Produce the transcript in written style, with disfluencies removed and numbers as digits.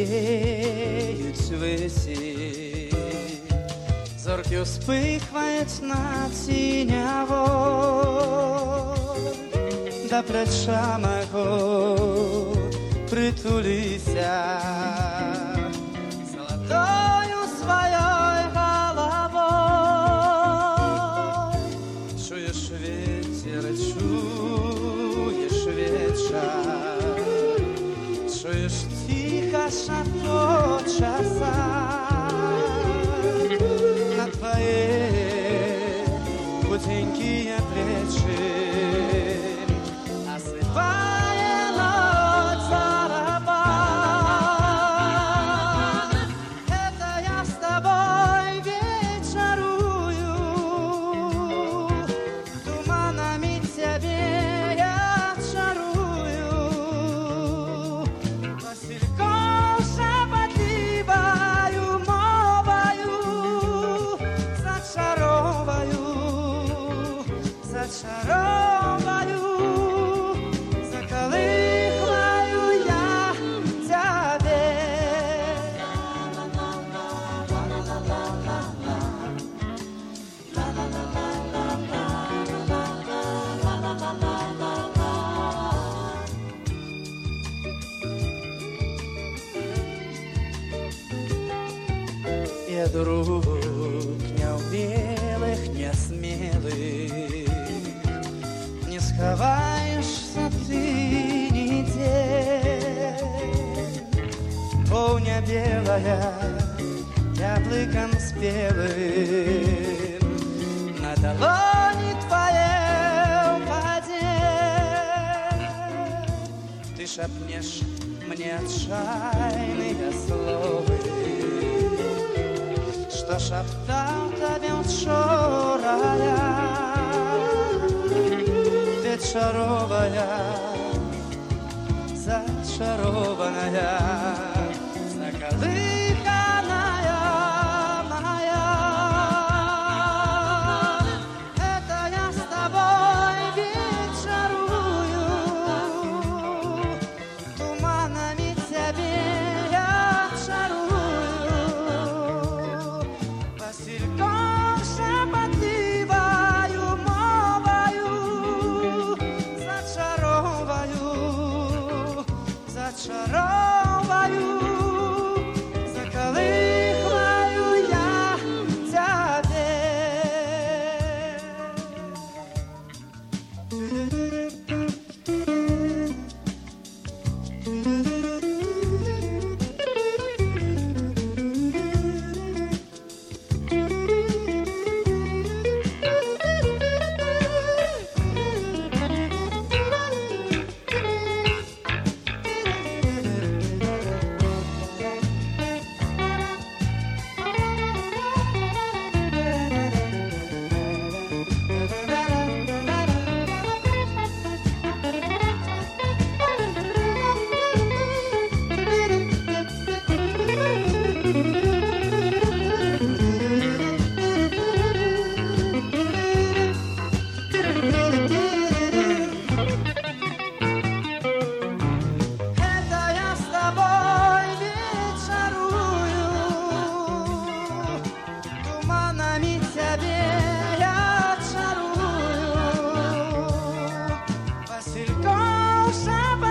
сіяють весі, зорки успихвають над сіняво, да плеча мого притулися золотою своєю головою. Чуєш ветер, чуєш вечер, чуєш тихо шапочется на твои худенькие плечи, осыпая ночь зарабан. Это я с тобой вечерую, туманами тебе я чарую, васильком шепотливою мовою зачаровую, зачаровую, заколыхаю я тебе. Я друг неумелых, несмелых, не сховаешься ты нигде. Полня белая, яблоком спелым, на долони твоей упаде. Ты шепнешь мне отчаянные слова, что шептал тебе вчера. Ты чаровая, зачарованная, заколыханная моя. Это я с тобой вечерую, туманами тебе я чарую, васильком шепотливою мовою зачаровую, зачаровую, заколыхаю я тебе. Это я с тобой вечерую, туманами тебе я чарую, васильком шепотливою